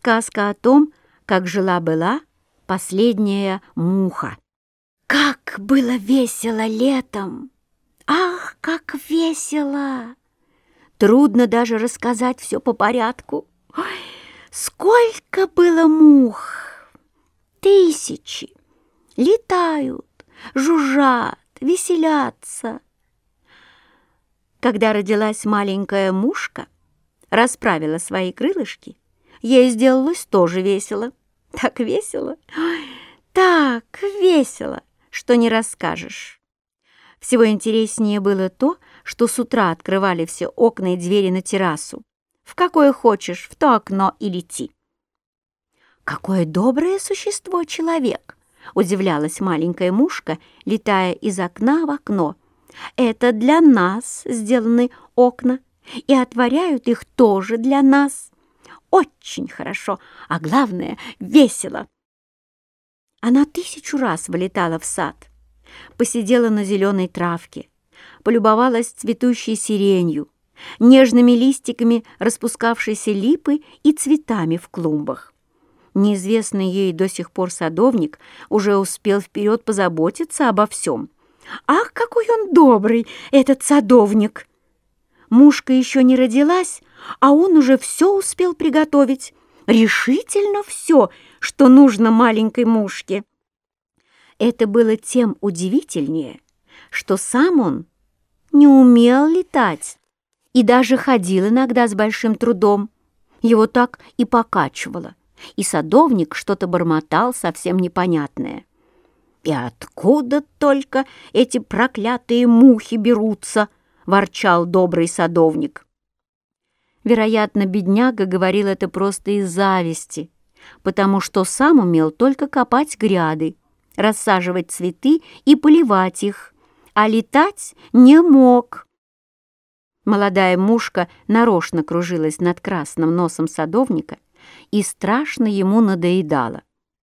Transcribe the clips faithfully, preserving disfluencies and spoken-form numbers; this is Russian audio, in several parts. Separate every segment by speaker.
Speaker 1: Сказка о том, как жила-была последняя муха. Как было весело летом! Ах, как весело! Трудно даже рассказать все по порядку. Ой, сколько было мух! Тысячи! Летают, жужжат, веселятся. Когда родилась маленькая мушка, расправила свои крылышки, ей сделалось тоже весело. Так весело, ой, так весело, что не расскажешь. Всего интереснее было то, что с утра открывали все окна и двери на террасу. В какое хочешь, в то окно и лети. «Какое доброе существо человек!» — удивлялась маленькая мушка, летая из окна в окно. «Это для нас сделаны окна, и отворяют их тоже для нас. Очень хорошо, а главное — весело!» Она тысячу раз вылетала в сад, посидела на зеленой травке, полюбовалась цветущей сиренью, нежными листиками распускавшейся липы и цветами в клумбах. Неизвестный ей до сих пор садовник уже успел вперед позаботиться обо всем. Ах, какой он добрый, этот садовник! Мушка еще не родилась, а он уже все успел приготовить. Решительно все, что нужно маленькой мушке. Это было тем удивительнее, что сам он не умел летать и даже ходил иногда с большим трудом. Его так и покачивало, и садовник что-то бормотал совсем непонятное. «И откуда только эти проклятые мухи берутся?» — ворчал добрый садовник. Вероятно, бедняга говорил это просто из зависти, потому что сам умел только копать гряды, рассаживать цветы и поливать их, а летать не мог. Молодая мушка нарочно кружилась над красным носом садовника и страшно ему надоедала.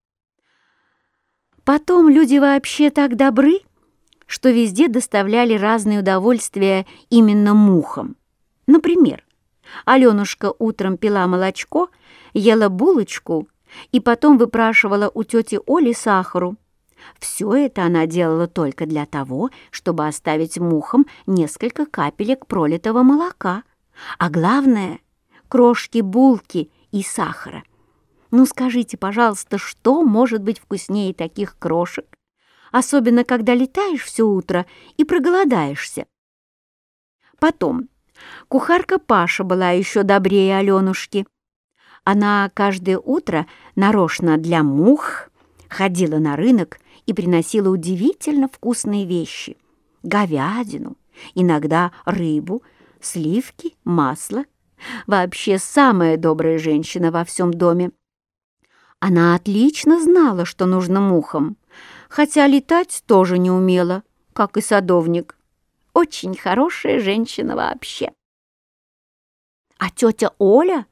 Speaker 1: Потом люди вообще так добры, что везде доставляли разные удовольствия именно мухам. Например, Аленушка утром пила молочко, ела булочку и потом выпрашивала у тети Оли сахару. Все это она делала только для того, чтобы оставить мухам несколько капелек пролитого молока, а главное — крошки булки и сахара. Ну скажите, пожалуйста, что может быть вкуснее таких крошек, особенно когда летаешь все утро и проголодаешься? Потом кухарка Паша была еще добрее Аленушки. Она каждое утро нарочно для мух ходила на рынок и приносила удивительно вкусные вещи: говядину, иногда рыбу, сливки, масло. Вообще самая добрая женщина во всем доме. Она отлично знала, что нужно мухам, хотя летать тоже не умела, как и садовник. Очень хорошая женщина вообще. А тетя Оля?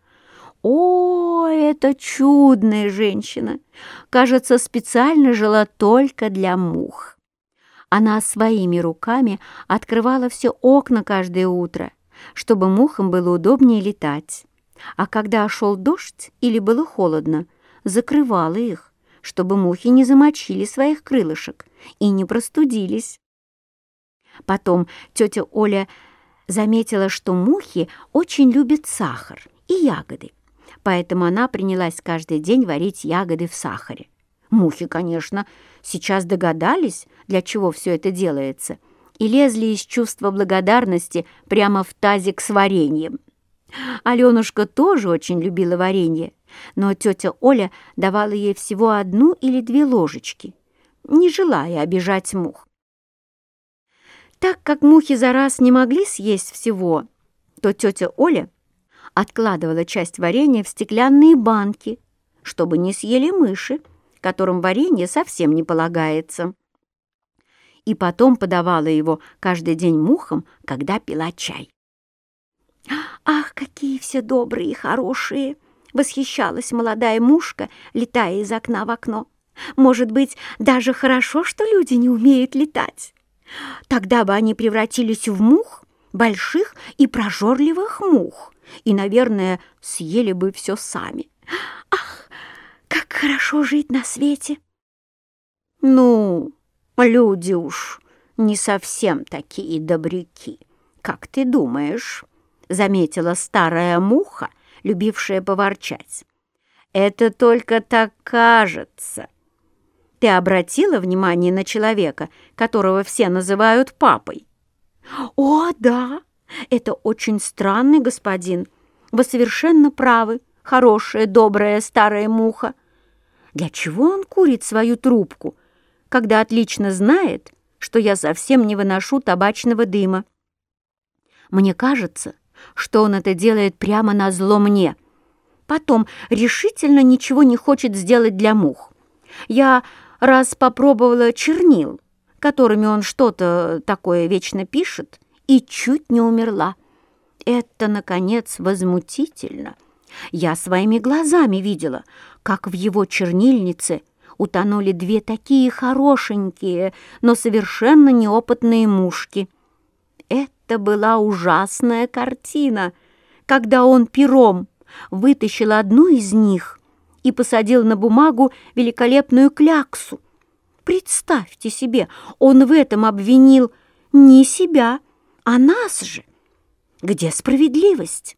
Speaker 1: О, это чудная женщина! Кажется, специально жила только для мух. Она своими руками открывала все окна каждое утро, чтобы мухам было удобнее летать. А когда шел дождь или было холодно, закрывала их, чтобы мухи не замочили своих крылышек и не простудились. Потом тетя Оля заметила, что мухи очень любят сахар и ягоды, поэтому она принялась каждый день варить ягоды в сахаре. Мухи, конечно, сейчас догадались, для чего все это делается, и лезли из чувства благодарности прямо в тазик с вареньем. Аленушка тоже очень любила варенье, но тетя Оля давала ей всего одну или две ложечки, не желая обижать мух. Так как мухи за раз не могли съесть всего, то тетя Оля откладывала часть варенья в стеклянные банки, чтобы не съели мыши, которым варенье совсем не полагается. И потом подавала его каждый день мухам, когда пила чай. «Ах, какие все добрые и хорошие!» — восхищалась молодая мушка, летая из окна в окно. «Может быть, даже хорошо, что люди не умеют летать. Тогда бы они превратились в мух, больших и прожорливых мух, и, наверное, съели бы все сами. Ах, хорошо жить на свете». «Ну, люди уж не совсем такие добряки, как ты думаешь», — заметила старая муха, любившая поворчать. «Это только так кажется. Ты обратила внимание на человека, которого все называют папой?» «О, да, это очень странный господин. Вы совершенно правы, хорошая, добрая старая муха. Для чего он курит свою трубку, когда отлично знает, что я совсем не выношу табачного дыма? Мне кажется, что он это делает прямо назло мне. Потом решительно ничего не хочет сделать для мух. Я раз попробовала чернил, которыми он что-то такое вечно пишет, и чуть не умерла. Это, наконец, возмутительно. Я своими глазами видела, как в его чернильнице утонули две такие хорошенькие, но совершенно неопытные мушки. Это была ужасная картина, когда он пером вытащил одну из них и посадил на бумагу великолепную кляксу. Представьте себе, он в этом обвинил не себя, а нас же. Где справедливость?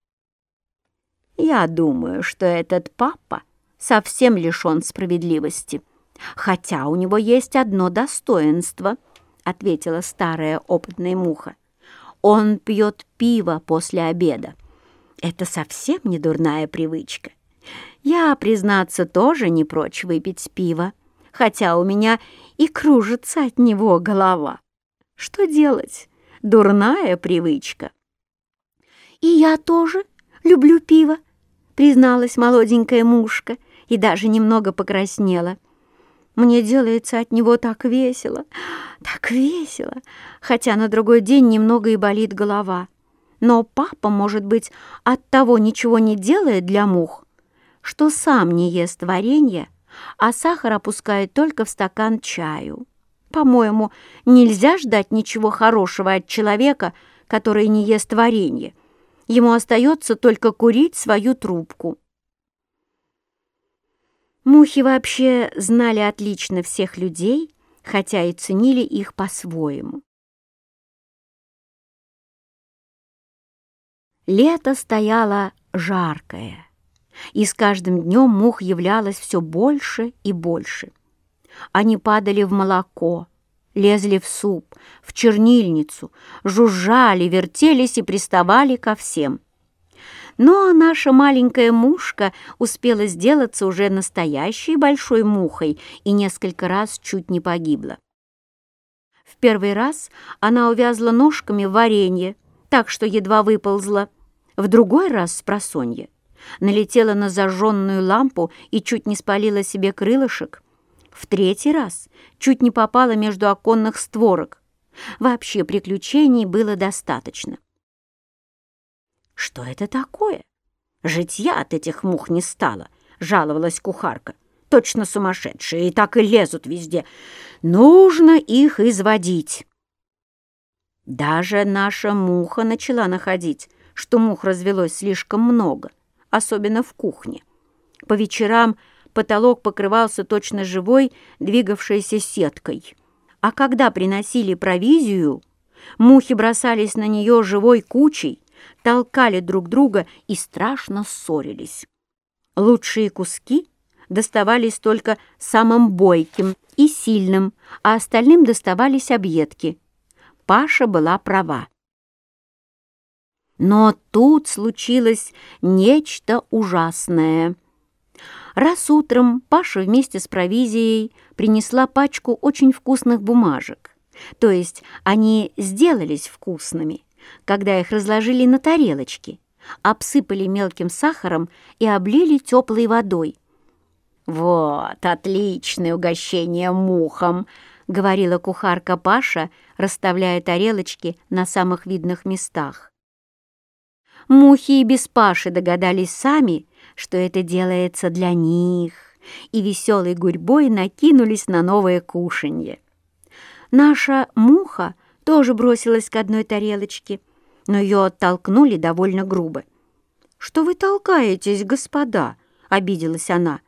Speaker 1: Я думаю, что этот папа совсем лишен справедливости, хотя у него есть одно достоинство, ответила старая опытная муха. Он пьет пиво после обеда. Это совсем не дурная привычка. Я, признаться, тоже не прочь выпить пиво, хотя у меня и кружится от него голова. Что делать? Дурная привычка. «И я тоже люблю пиво», — призналась молоденькая мушка и даже немного покраснела. «Мне делается от него так весело, так весело, хотя на другой день немного и болит голова. Но папа, может быть, оттого ничего не делает для мух, что сам не ест варенье, а сахар опускает только в стакан чаю. По-моему, нельзя ждать ничего хорошего от человека, который не ест варенье. Ему остается только курить свою трубку». Мухи вообще знали отлично всех людей, хотя и ценили их по-своему. Лето стояло жаркое, и с каждым днем мух являлось все больше и больше. Они падали в молоко, лезли в суп, в чернильницу, жужжали, вертелись и приставали ко всем. Но наша маленькая мушка успела сделаться уже настоящей большой мухой и несколько раз чуть не погибла. В первый раз она увязла ножками в варенье, так что едва выползла. В другой раз спросонья налетела на зажженную лампу и чуть не спалила себе крылышек. В третий раз чуть не попала между оконных створок. Вообще приключений было достаточно. «Что это такое? Житья от этих мух не стало», — жаловалась кухарка. «Точно сумасшедшие, и так и лезут везде. Нужно их изводить». Даже наша муха начала находить, что мух развелось слишком много, особенно в кухне. По вечерам потолок покрывался точно живой, двигавшейся сеткой. А когда приносили провизию, мухи бросались на нее живой кучей, толкали друг друга и страшно ссорились. Лучшие куски доставались только самым бойким и сильным, а остальным доставались объедки. Паша была права. Но тут случилось нечто ужасное. Раз утром Паша вместе с провизией принесла пачку очень вкусных бумажек. То есть они сделались вкусными, когда их разложили на тарелочки, обсыпали мелким сахаром и облили теплой водой. «Вот, отличное угощение мухам!» — говорила кухарка Паша, расставляя тарелочки на самых видных местах. Мухи и без Паши догадались сами, что это делается для них, и веселой гурьбой накинулись на новое кушанье. Наша муха тоже бросилась к одной тарелочке, но ее оттолкнули довольно грубо. «Что вы толкаетесь, господа?» — обиделась она.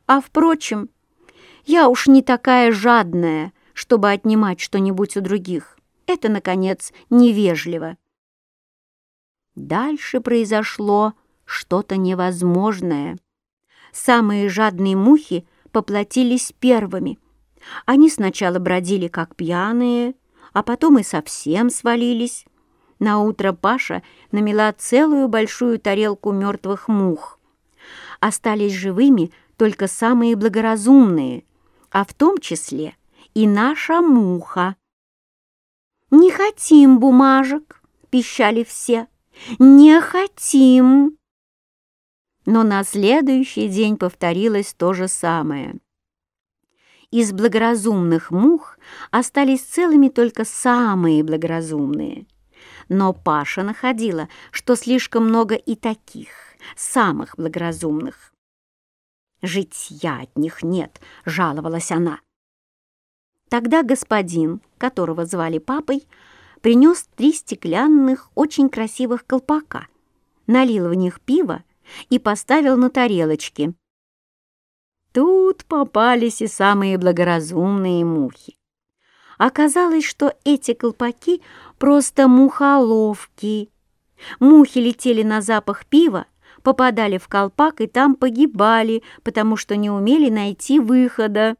Speaker 1: А, впрочем, я уж не такая жадная, чтобы отнимать что-нибудь у других. Это, наконец, невежливо. Дальше произошло что-то невозможное. Самые жадные мухи поплатились первыми. Они сначала бродили как пьяные, а потом и совсем свалились. Наутро Паша намела целую большую тарелку мертвых мух. Остались живыми только самые благоразумные, а в том числе и наша муха. «Не хотим бумажек!» — пищали все. «Не хотим!» Но на следующий день повторилось то же самое. Из благоразумных мух остались целыми только самые благоразумные. Но Паша находила, что слишком много и таких, самых благоразумных. «Житья от них нет», — жаловалась она. Тогда господин, которого звали папой, принес три стеклянных, очень красивых колпака, налил в них пиво и поставил на тарелочки. Тут попались и самые благоразумные мухи. Оказалось, что эти колпаки просто мухоловки. Мухи летели на запах пива, попадали в колпак и там погибали, потому что не умели найти выхода.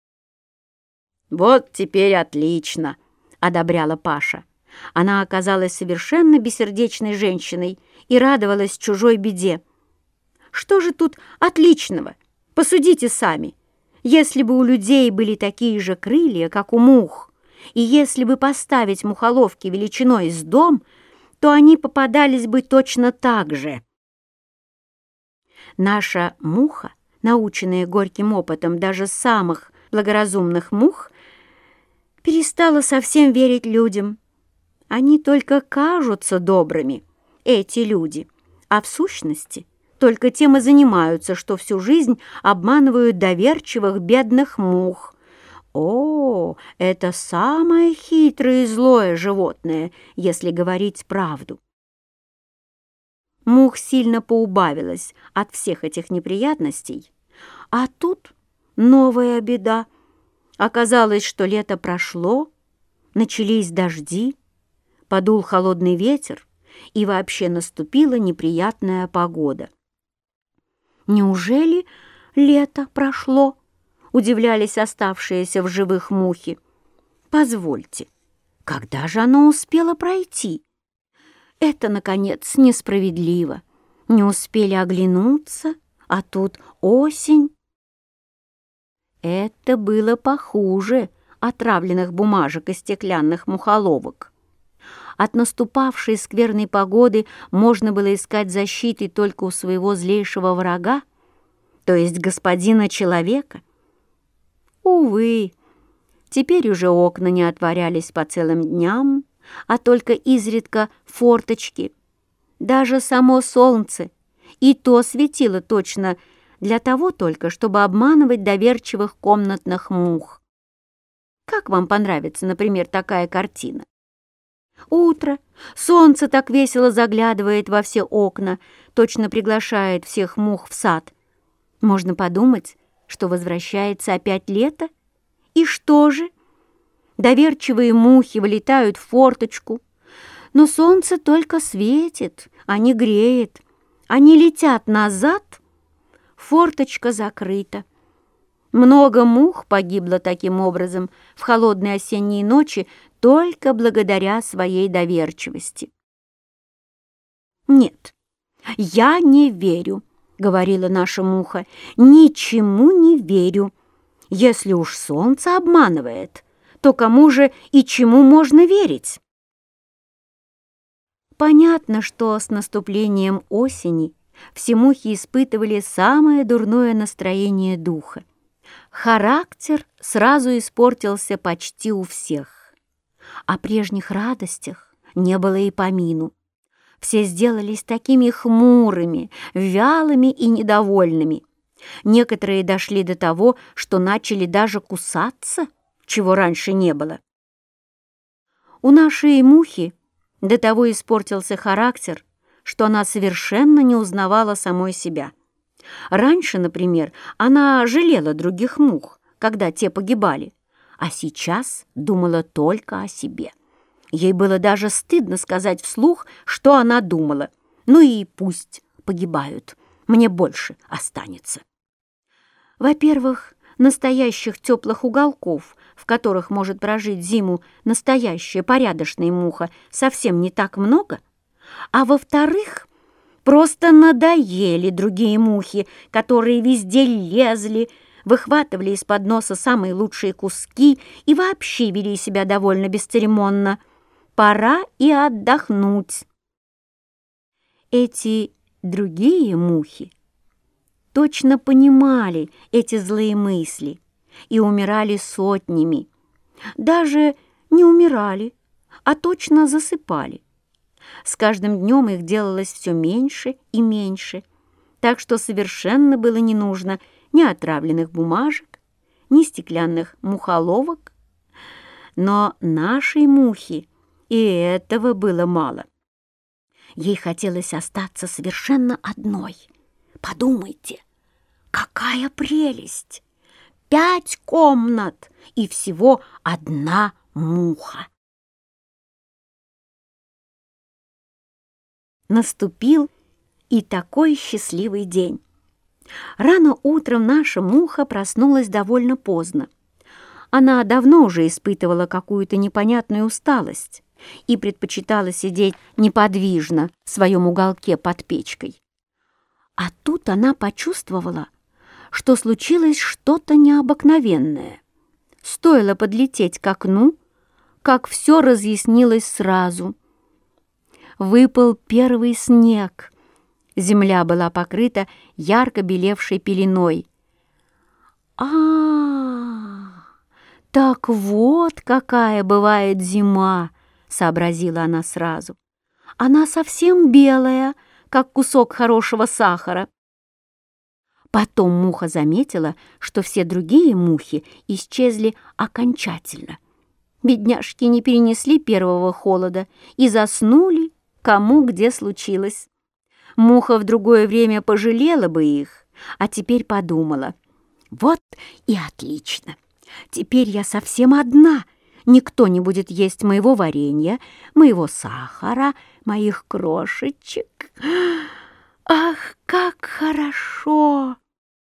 Speaker 1: «Вот теперь отлично!» — одобряла Паша. Она оказалась совершенно бессердечной женщиной и радовалась чужой беде. «Что же тут отличного? Посудите сами. Если бы у людей были такие же крылья, как у мух, и если бы поставить мухоловки величиной с дом, то они попадались бы точно так же». Наша муха, наученная горьким опытом даже самых благоразумных мух, перестала совсем верить людям. Они только кажутся добрыми, эти люди, а в сущности только тем и занимаются, что всю жизнь обманывают доверчивых бедных мух. О, это самое хитрое и злое животное, если говорить правду. Мух сильно поубавилось от всех этих неприятностей, а тут новая беда. Оказалось, что лето прошло, начались дожди, подул холодный ветер, и вообще наступила неприятная погода. «Неужели лето прошло?» — удивлялись оставшиеся в живых мухи. «Позвольте, когда же оно успело пройти? Это, наконец, несправедливо. Не успели оглянуться, а тут осень». Это было похуже отравленных бумажек и стеклянных мухоловок. От наступавшей скверной погоды можно было искать защиты только у своего злейшего врага, то есть господина-человека. Увы, теперь уже окна не отворялись по целым дням, а только изредка форточки. Даже само солнце и то светило точно для того только, чтобы обманывать доверчивых комнатных мух. Как вам понравится, например, такая картина? Утро, солнце так весело заглядывает во все окна, точно приглашает всех мух в сад. Можно подумать, что возвращается опять лето. И что же? Доверчивые мухи вылетают в форточку, но солнце только светит, а не греет. Они летят назад, форточка закрыта. Много мух погибло таким образом в холодные осенние ночи только благодаря своей доверчивости. «Нет, я не верю», — говорила наша муха, — «ничему не верю. Если уж солнце обманывает, то кому же и чему можно верить?» Понятно, что с наступлением осени все мухи испытывали самое дурное настроение духа. Характер сразу испортился почти у всех. О прежних радостях не было и помину. Все сделались такими хмурыми, вялыми и недовольными. Некоторые дошли до того, что начали даже кусаться, чего раньше не было. У нашей мухи до того испортился характер, что она совершенно не узнавала самой себя. Раньше, например, она жалела других мух, когда те погибали, а сейчас думала только о себе. Ей было даже стыдно сказать вслух, что она думала. Ну и пусть погибают, мне больше останется. Во-первых, настоящих теплых уголков, в которых может прожить зиму настоящая порядочная муха, совсем не так много. А во-вторых, просто надоели другие мухи, которые везде лезли, выхватывали из-под носа самые лучшие куски и вообще вели себя довольно бесцеремонно. Пора и отдохнуть. Эти другие мухи точно понимали эти злые мысли и умирали сотнями. Даже не умирали, а точно засыпали. С каждым днем их делалось все меньше и меньше, так что совершенно было не нужно ни отравленных бумажек, ни стеклянных мухоловок. Но нашей мухе и этого было мало. Ей хотелось остаться совершенно одной. Подумайте, какая прелесть! Пять комнат и всего одна муха. Наступил и такой счастливый день. Рано утром наша муха проснулась довольно поздно. Она давно уже испытывала какую-то непонятную усталость и предпочитала сидеть неподвижно в своем уголке под печкой. А тут она почувствовала, что случилось что-то необыкновенное. Стоило подлететь к окну, как все разъяснилось сразу. Выпал первый снег. Земля была покрыта ярко белевшей пеленой. «А, так вот какая бывает зима!» — сообразила она сразу. «Она совсем белая, как кусок хорошего сахара». Потом муха заметила, что все другие мухи исчезли окончательно. Бедняжки не перенесли первого холода и заснули, кому где случилось. Муха в другое время пожалела бы их, а теперь подумала: вот и отлично, теперь я совсем одна, никто не будет есть моего варенья, моего сахара, моих крошечек. Ах, как хорошо!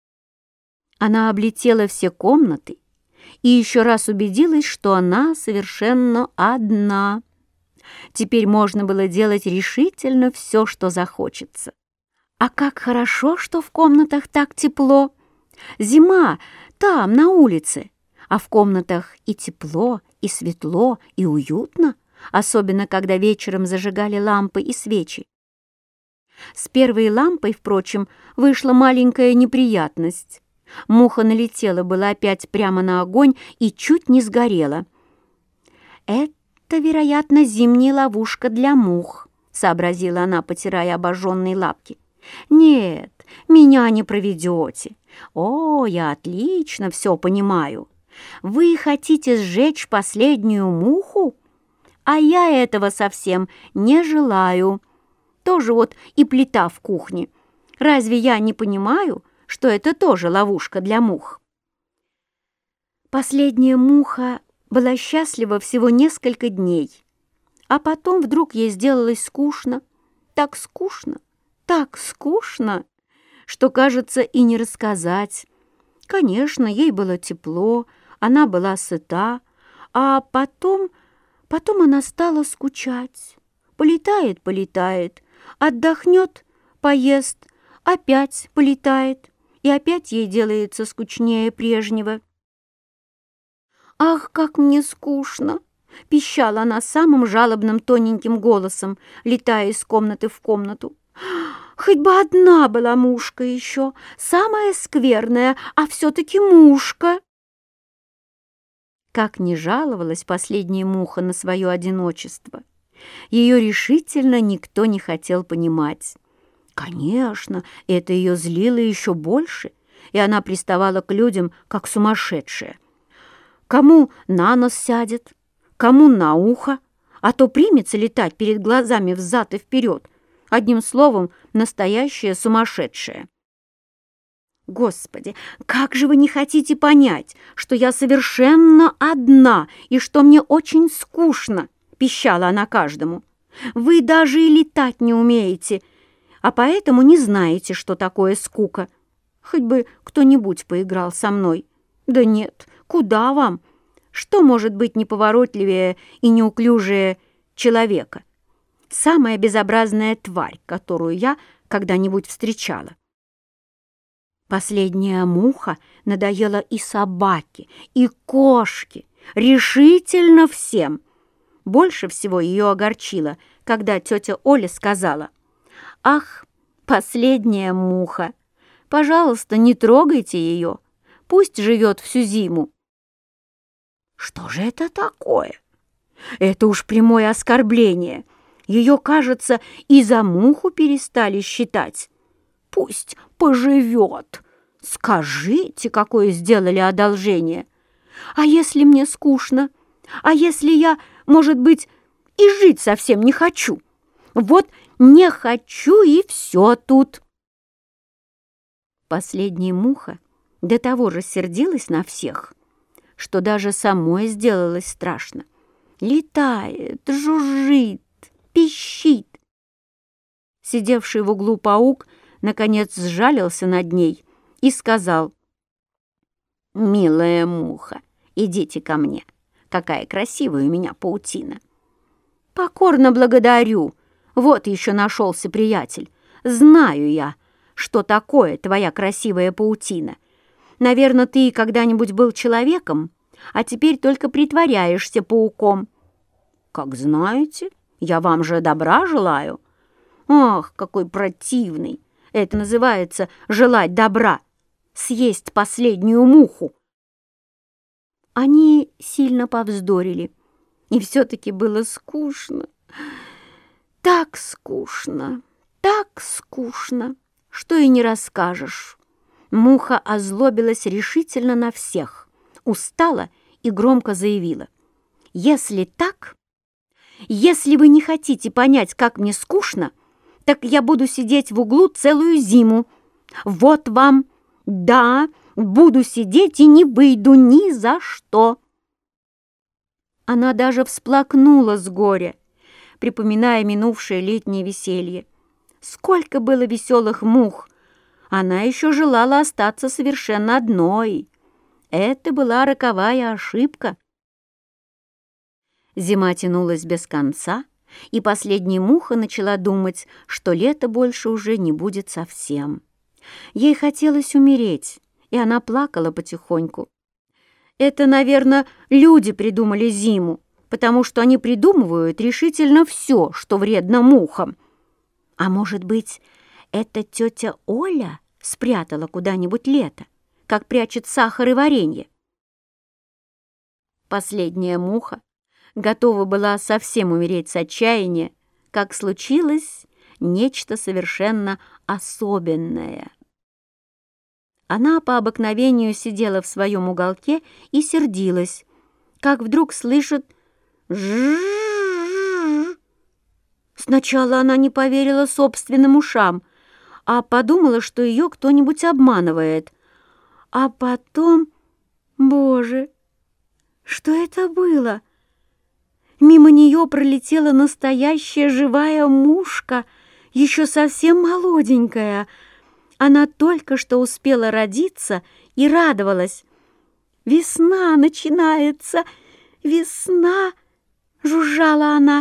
Speaker 1: Она облетела все комнаты и еще раз убедилась, что она совершенно одна. Теперь можно было делать решительно все, что захочется. А как хорошо, что в комнатах так тепло. Зима там, на улице, а в комнатах и тепло, и светло, и уютно, особенно когда вечером зажигали лампы и свечи. С первой лампой, впрочем, вышла маленькая неприятность. Муха налетела была опять прямо на огонь и чуть не сгорела. «Это, вероятно, зимняя ловушка для мух», — сообразила она, потирая обожженные лапки. «Нет, меня не проведете. О, я отлично все понимаю. Вы хотите сжечь последнюю муху? А я этого совсем не желаю. Тоже вот и плита в кухне. Разве я не понимаю, что это тоже ловушка для мух?» Последняя муха была счастлива всего несколько дней, а потом вдруг ей сделалось скучно, так скучно, так скучно, что, кажется, и не рассказать. Конечно, ей было тепло, она была сыта, а потом, потом она стала скучать. Полетает, полетает, отдохнет, поест, опять полетает, и опять ей делается скучнее прежнего. «Ах, как мне скучно!» — пищала она самым жалобным тоненьким голосом, летая из комнаты в комнату. «Хоть бы одна была мушка еще, самая скверная, а все-таки мушка!» Как ни жаловалась последняя муха на свое одиночество, ее решительно никто не хотел понимать. Конечно, это ее злило еще больше, и она приставала к людям, как сумасшедшая. Кому на нос сядет, кому на ухо, а то примется летать перед глазами взад и вперед. Одним словом, настоящая сумасшедшая. Господи, как же вы не хотите понять, что я совершенно одна и что мне очень скучно, пищала она каждому. Вы даже и летать не умеете, а поэтому не знаете, что такое скука. Хоть бы кто-нибудь поиграл со мной. Да нет, куда вам? Что может быть неповоротливее и неуклюжее человека? Самая безобразная тварь, которую я когда-нибудь встречала. Последняя муха надоела и собаке, и кошке, решительно всем. Больше всего ее огорчило, когда тетя Оля сказала: «Ах, последняя муха! Пожалуйста, не трогайте ее, пусть живет всю зиму». Что же это такое? Это уж прямое оскорбление. Ее, кажется, и за муху перестали считать. Пусть поживет. Скажите, какое сделали одолжение. А если мне скучно? А если я, может быть, и жить совсем не хочу? Вот не хочу, и все тут. Последняя муха до того же сердилась на всех, что даже самой сделалось страшно. Летает, жужжит, пищит. Сидевший в углу паук наконец сжалился над ней и сказал: «Милая муха, идите ко мне. Какая красивая у меня паутина!» «Покорно благодарю. Вот еще нашелся приятель. Знаю я, что такое твоя красивая паутина. Наверное, ты когда-нибудь был человеком, а теперь только притворяешься пауком». «Как знаете, я вам же добра желаю». «Ах, какой противный! Это называется желать добра, съесть последнюю муху». Они сильно повздорили, и все-таки было скучно. Так скучно, так скучно, что и не расскажешь. Муха озлобилась решительно на всех, устала и громко заявила: «Если так, если вы не хотите понять, как мне скучно, так я буду сидеть в углу целую зиму. Вот вам, да, буду сидеть и не выйду ни за что». Она даже всплакнула с горя, припоминая минувшее летнее веселье. Сколько было веселых мух! Она еще желала остаться совершенно одной. Это была роковая ошибка. Зима тянулась без конца, и последняя муха начала думать, что лето больше уже не будет совсем. Ей хотелось умереть, и она плакала потихоньку. Это, наверное, люди придумали зиму, потому что они придумывают решительно все, что вредно мухам. А может быть, это тетя Оля спрятала куда-нибудь лето, как прячет сахар и варенье? Последняя муха готова была совсем умереть с отчаяния, как случилось нечто совершенно особенное. Она по обыкновению сидела в своем уголке и сердилась, как вдруг слышит «жжжж». Сначала она не поверила собственным ушам, а подумала, что ее кто-нибудь обманывает. А потом, боже, что это было? Мимо нее пролетела настоящая живая мушка, еще совсем молоденькая. Она только что успела родиться и радовалась. «Весна начинается! Весна!» — жужжала она.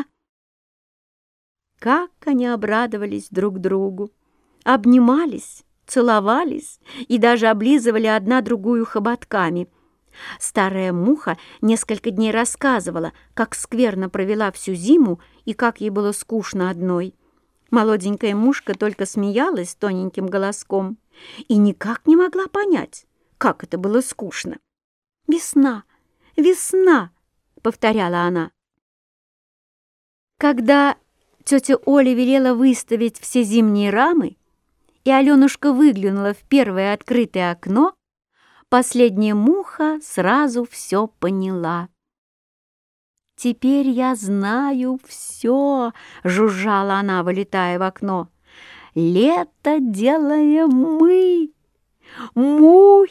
Speaker 1: Как они обрадовались друг другу! Обнимались, целовались и даже облизывали одна другую хоботками. Старая муха несколько дней рассказывала, как скверно провела всю зиму и как ей было скучно одной. Молоденькая мушка только смеялась тоненьким голоском и никак не могла понять, как это было скучно. «Весна! Весна!» — повторяла она. Когда тетя Оля велела выставить все зимние рамы, и Аленушка выглянула в первое открытое окно, последняя муха сразу все поняла. «Теперь я знаю все», — жужжала она, вылетая в окно. «Лето делаем мы. Мухи!